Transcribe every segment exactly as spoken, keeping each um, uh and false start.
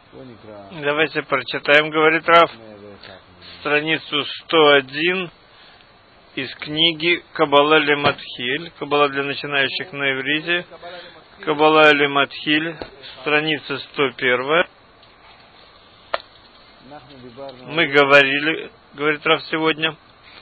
Давайте прочитаем, говорит Рав, страницу сто один из книги Каббала ле-Матхиль, Каббала для начинающих на иврите, Каббала ле-Матхиль, страница сто один. Мы говорили, говорит Рав сегодня,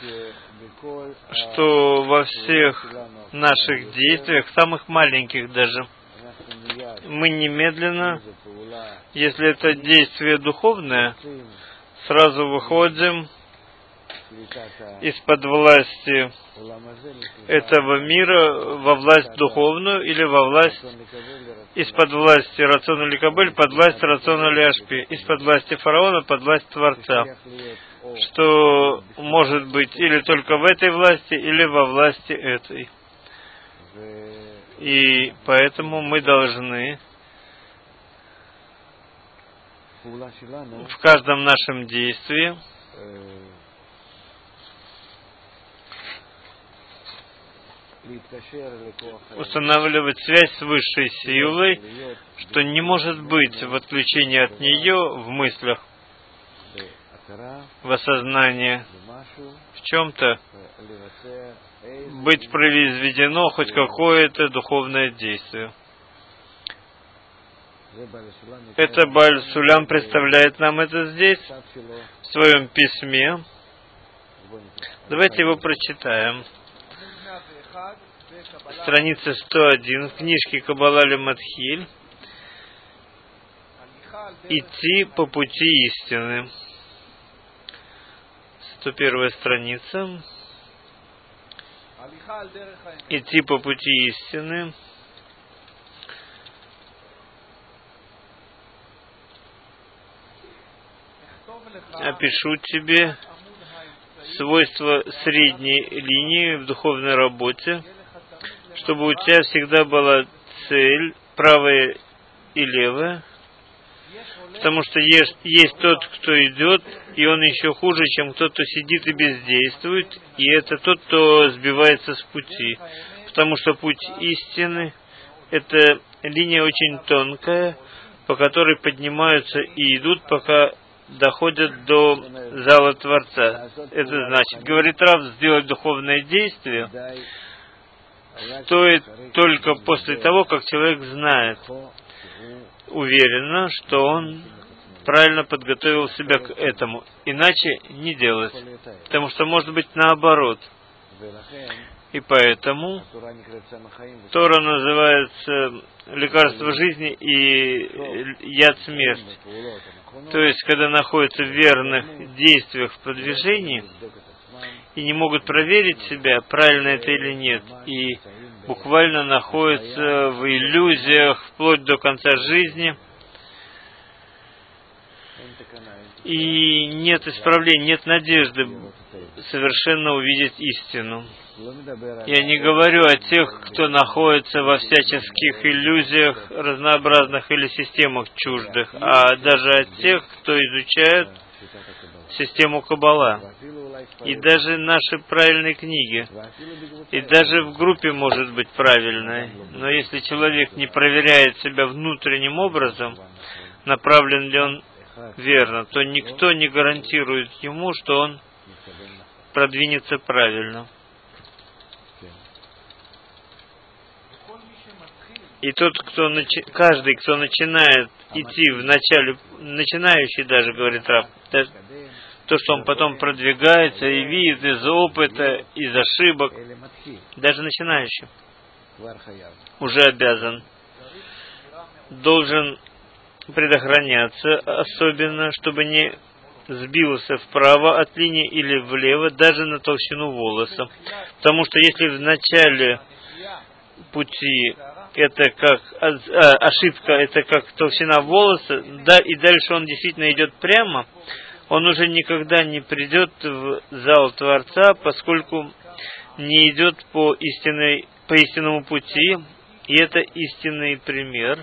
что во всех наших действиях, самых маленьких даже, мы немедленно, если это действие духовное, сразу выходим из-под власти этого мира во власть духовную или во власть из-под власти рациона ликабель под власть рациона лиашпи, из-под власти фараона под власть Творца, что может быть или только в этой власти, или во власти этой. И поэтому мы должны в каждом нашем действии устанавливать связь с высшей силой, что не может быть в отключении от нее в мыслях, в осознании, в чем-то быть произведено хоть какое-то духовное действие. Это Бааль Сулам представляет нам это здесь, в своем письме. Давайте его прочитаем. Страница сто один в книжке Каббала ле-Матхиль. Идти по пути истины. сто первая страница. Идти по пути истины. Опишу тебе свойства средней линии в духовной работе, чтобы у тебя всегда была цель, правая и левая, потому что есть, есть тот, кто идет, и он еще хуже, чем тот, кто сидит и бездействует, и это тот, кто сбивается с пути, потому что путь истины — это линия очень тонкая, по которой поднимаются и идут, пока доходят до зала Творца. Это значит, говорит Рав, сделать духовное действие стоит только после того, как человек знает, уверенно, что он правильно подготовил себя к этому. Иначе не делать. Потому что может быть наоборот. И поэтому Тора называется лекарство жизни и яд смерти. То есть, когда находятся в верных действиях в продвижении и не могут проверить себя, правильно это или нет, и буквально находятся в иллюзиях вплоть до конца жизни, и нет исправления, нет надежды совершенно увидеть истину. Я не говорю о тех, кто находится во всяческих иллюзиях разнообразных или системах чуждых, а даже о тех, кто изучает систему Каббала. И даже наши правильные книги. И даже в группе может быть правильной. Но если человек не проверяет себя внутренним образом, направлен ли он верно, то никто не гарантирует ему, что он продвинется правильно. И тот, кто начи... каждый, кто начинает идти в начале, начинающий даже, говорит Рав, даже то, что он потом продвигается и видит из опыта, из ошибок, даже начинающий уже обязан, должен предохраняться, особенно, чтобы не сбился вправо от линии или влево, даже на толщину волоса. Потому что если в начале пути это как а, ошибка, это как толщина волоса, да, и дальше он действительно идет прямо, он уже никогда не придет в зал Творца, поскольку не идет по истинной, по истинному пути, и это истинный пример.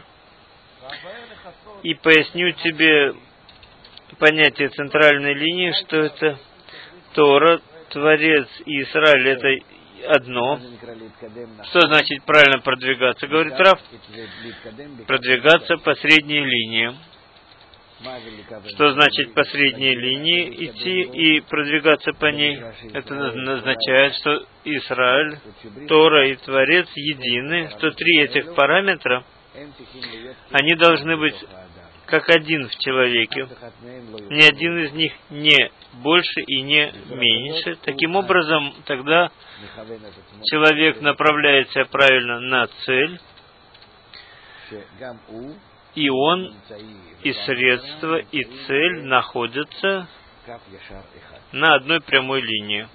И поясню тебе понятие центральной линии, что это Тора, Творец и Израиль — это одно. Что значит правильно продвигаться? Говорит Рав, продвигаться по средней линии. Что значит по средней линии идти и продвигаться по ней? Это означает, что Израиль, Тора и Творец едины, что три этих параметра, они должны быть как один в человеке. Ни один из них не больше и не меньше. Таким образом, тогда человек направляется правильно на цель, и он, и средства, и цель находятся на одной прямой линии.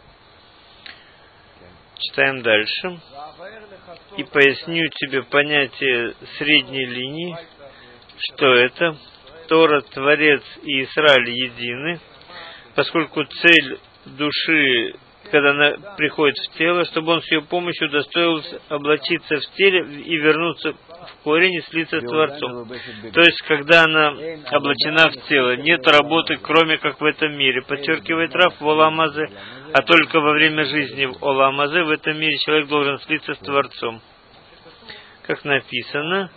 Читаем дальше. И поясню тебе понятие средней линии, что это Тора, Творец и Израиль едины, поскольку цель души, когда она приходит в тело, чтобы он с ее помощью удостоился облачиться в теле и вернуться в корень и слиться с Творцом. То есть, когда она облачена в тело, нет работы, кроме как в этом мире. Подчеркивает Рав в Олам Азе, а только во время жизни в Олам Азе в этом мире человек должен слиться с Творцом. Как написано,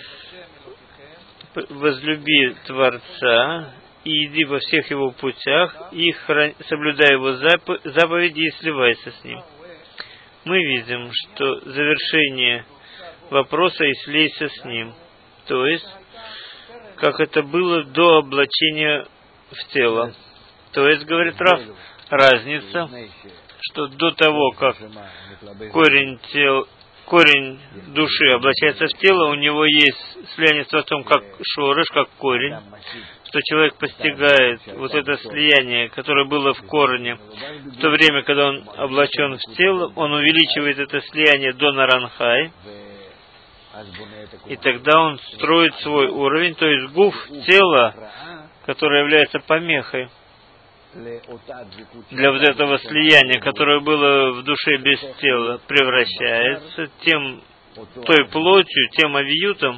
возлюби Творца и иди во всех его путях, и храни, соблюдай его заповеди и сливайся с ним. Мы видим, что завершение вопроса «и слейся с ним», то есть, как это было до облачения в тело. То есть, говорит Рав, разница, что до того, как корень тел, корень души облачается в тело, у него есть слияние с Творцом как шорыш, как корень, что человек постигает вот это слияние, которое было в корне. В то время, когда он облачен в тело, он увеличивает это слияние до Наранхай, и тогда он строит свой уровень, то есть гуф, тело, которое является помехой для вот этого слияния, которое было в душе без тела, превращается тем, той плотью, тем авиютом,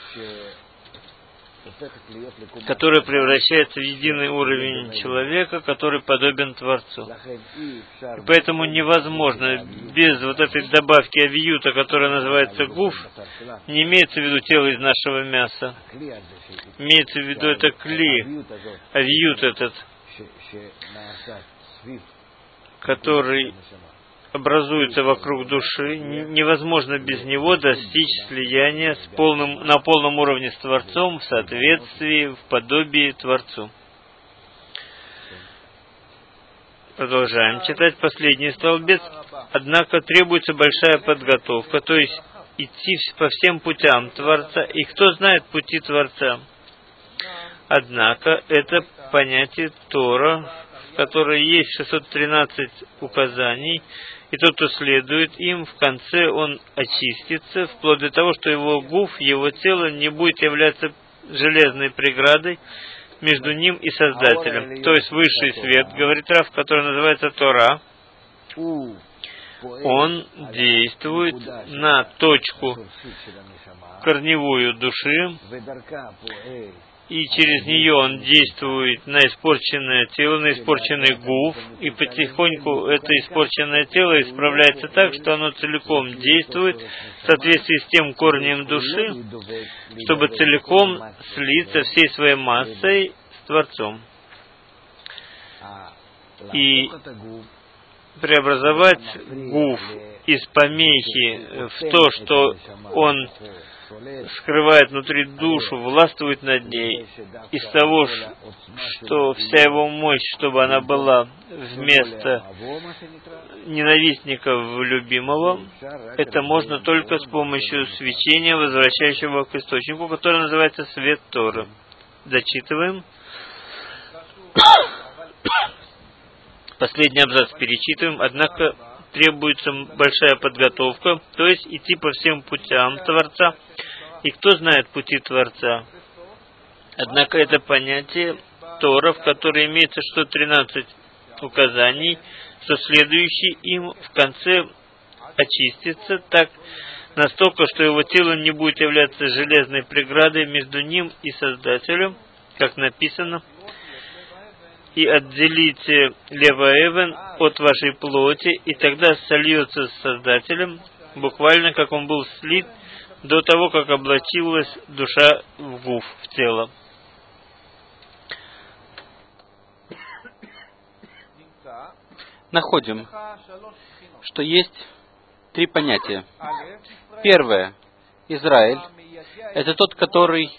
который превращается в единый уровень человека, который подобен Творцу. И поэтому невозможно без вот этой добавки авиюта, которая называется гуф, не имеется в виду тело из нашего мяса, имеется в виду это кли, авиют этот, который образуется вокруг души, невозможно без него достичь слияния с полным, на полном уровне с Творцом, в соответствии, в подобии Творцу. Продолжаем читать последний столбец. Однако требуется большая подготовка, то есть идти по всем путям Творца. И кто знает пути Творца? Однако это понятие Тора, в которой есть шестьсот тринадцать указаний, и тот, кто следует им, в конце он очистится, вплоть до того, что его гуф, его тело не будет являться железной преградой между ним и Создателем. То есть высший свет, говорит Рав, который называется Тора, он действует на точку корневую души, и через нее он действует на испорченное тело, на испорченный гуф, и потихоньку это испорченное тело исправляется так, что оно целиком действует в соответствии с тем корнем души, чтобы целиком слиться всей своей массой с Творцом. И преобразовать гуф из помехи в то, что он скрывает внутри душу, властвует над ней, из того, что вся его мощь, чтобы она была вместо ненавистника в любимого, это можно только с помощью свечения, возвращающего к источнику, который называется свет Торы. Дочитываем. Последний абзац перечитываем. Однако требуется большая подготовка, то есть идти по всем путям Творца. И кто знает пути Творца? Однако это понятие Тора, в которой имеется шестьсот тринадцать указаний, что следующий им в конце очистится так настолько, что его тело не будет являться железной преградой между ним и Создателем, как написано: «И отделите левоэвен от вашей плоти, и тогда сольется с Создателем», буквально как он был слит до того, как облачилась душа в гуф, в тело. находим, что есть три понятия. Первое. Израиль — это тот, который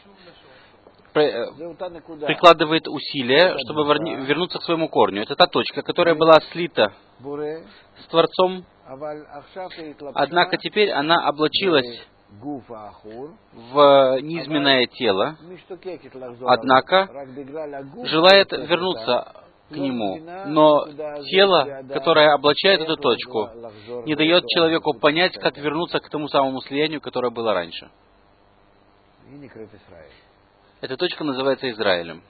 прикладывает усилия, чтобы вернуться к своему корню. Это та точка, которая была слита с Творцом, однако теперь она облачилась в низменное тело, однако желает вернуться к нему. Но тело, которое облачает эту точку, не дает человеку понять, как вернуться к тому самому слиянию, которое было раньше. Эта точка называется Израилем.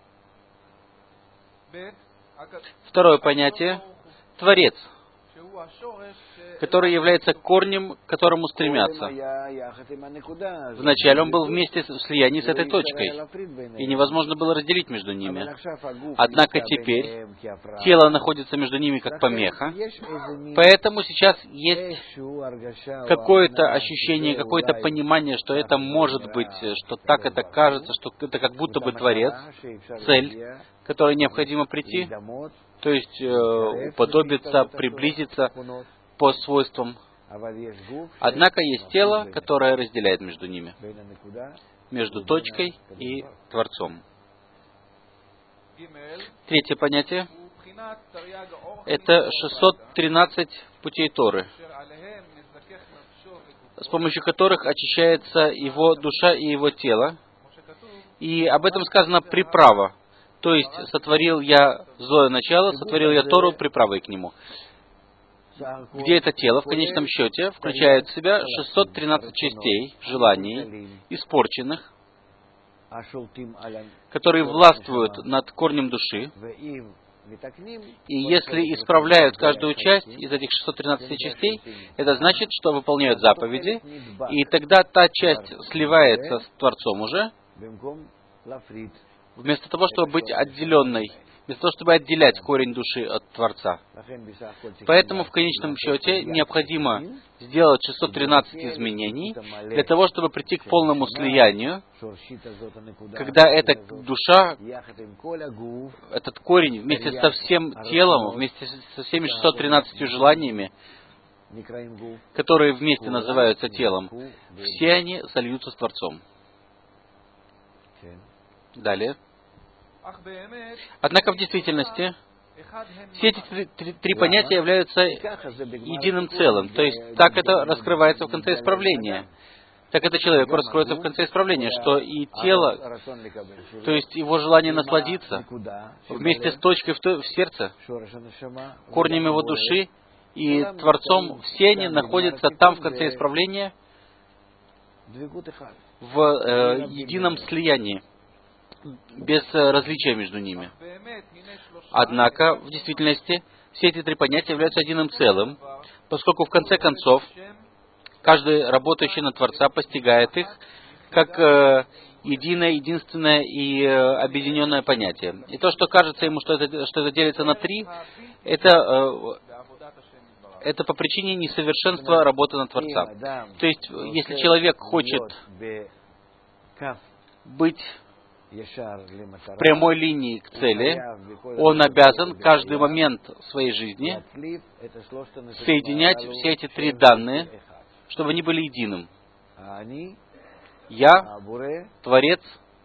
Второе понятие — Творец, который является корнем, к которому стремятся. Вначале он был вместе в слиянии с этой точкой, и невозможно было разделить между ними. Однако теперь тело находится между ними как помеха, поэтому сейчас есть какое-то ощущение, какое-то понимание, что это может быть, что так это кажется, что это как будто бы Творец, цель, к которой необходимо прийти, то есть э, уподобиться, приблизиться по свойствам. Однако есть тело, которое разделяет между ними, между точкой и Творцом. Третье понятие — это шестьсот тринадцать путей Торы, с помощью которых очищается его душа и его тело. И об этом сказано приправа. То есть, сотворил я злое начало, сотворил я Тору приправой к нему. Где это тело, в конечном счете, включает в себя шестьсот тринадцать частей, желаний, испорченных, которые властвуют над корнем души. И если исправляют каждую часть из этих шестисот тринадцати частей, это значит, что выполняют заповеди, и тогда та часть сливается с Творцом уже, вместо того, чтобы быть отделенной, вместо того, чтобы отделять корень души от Творца. Поэтому в конечном счете необходимо сделать шестьсот тринадцать изменений для того, чтобы прийти к полному слиянию, когда эта душа, этот корень вместе со всем телом, вместе со всеми шестьюстами тринадцатью желаниями, которые вместе называются телом, все они сольются с Творцом. Далее. Однако в действительности все эти три, три, три понятия являются единым целым. То есть так это раскрывается в конце исправления. Так это человеку раскроется в конце исправления, что и тело, то есть его желание насладиться, вместе с точкой в, то, в сердце, корнем его души и Творцом, все они находятся там в конце исправления в э, едином слиянии, без различия между ними. Однако, в действительности, все эти три понятия являются единым целым, поскольку в конце концов каждый работающий на Творца постигает их как э, единое, единственное и э, объединенное понятие. И то, что кажется ему, что это, что это делится на три, это, э, это по причине несовершенства работы на Творца. То есть, если человек хочет быть в прямой линии к цели, он обязан каждый момент своей жизни соединять все эти три данные, чтобы они были единым. Я, Творец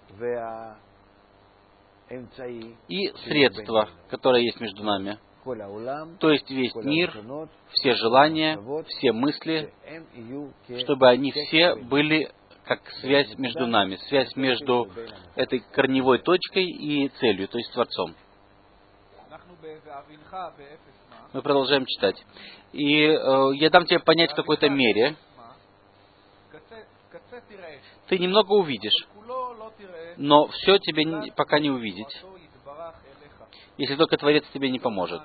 и средство, которое есть между нами. То есть весь мир, все желания, все мысли, чтобы они все были как связь между нами, связь между этой корневой точкой и целью, то есть Творцом. Мы продолжаем читать. И э, я дам тебе понять в какой-то мере. Ты немного увидишь, но все тебе не, пока не увидеть, если только Творец тебе не поможет.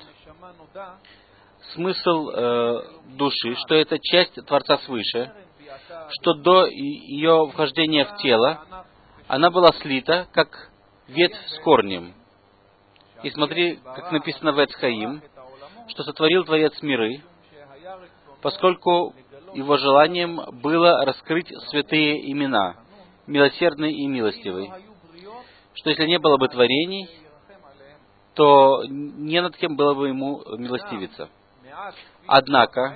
Смысл э, души, что это часть Творца свыше, что до ее вхождения в тело она была слита, как ветвь с корнем. И смотри, как написано в Эц Хаим, что сотворил Творец миры, поскольку его желанием было раскрыть святые имена, милосердный и милостивый, что если не было бы творений, то не над кем было бы ему милостивиться. Однако,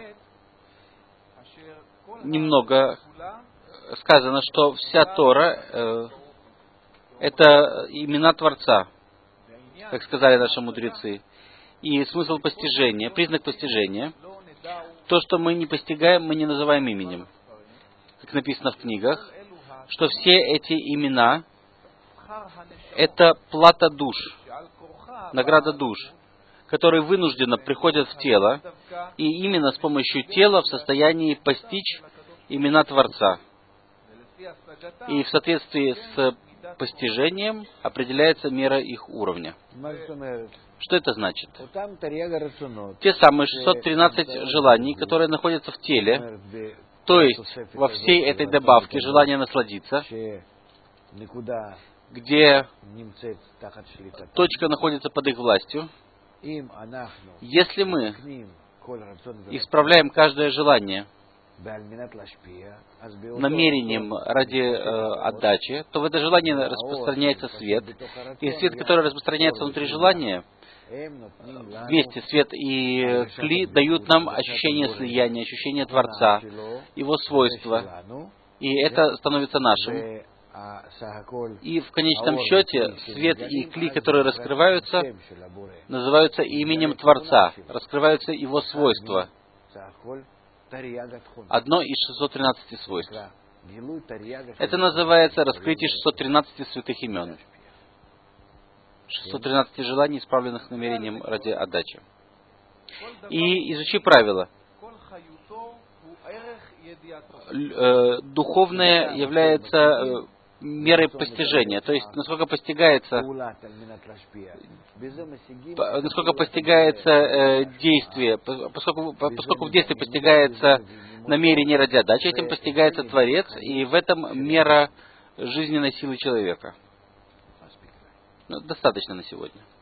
немного сказано, что вся Тора э, это имена Творца, как сказали наши мудрецы. И смысл постижения, признак постижения, то, что мы не постигаем, мы не называем именем. Как написано в книгах, что все эти имена — это плата душ, награда душ, которые вынужденно приходят в тело, и именно с помощью тела в состоянии постичь имена Творца. И в соответствии с постижением определяется мера их уровня. Что это значит? Те самые шестьсот тринадцать желаний, которые находятся в теле, то есть во всей этой добавке желания насладиться, где точка находится под их властью, если мы исправляем каждое желание намерением ради э, отдачи, то в это желание распространяется свет, и свет, который распространяется внутри желания, вместе свет и кли дают нам ощущение слияния, ощущение Творца, Его свойства, и это становится нашим. И в конечном счете свет и кли, которые раскрываются, называются именем Творца, раскрываются Его свойства. Одно из шестисот тринадцати свойств. Это называется раскрытие шестисот тринадцати святых имен. шестьсот тринадцать желаний, исправленных намерением ради отдачи. И изучи правила. Духовное является мерой постижения, то есть насколько постигается, насколько постигается э, действие, поскольку, поскольку в действии постигается намерение ради отдачи, этим постигается Творец, и в этом мера жизненной силы человека. Ну, достаточно на сегодня.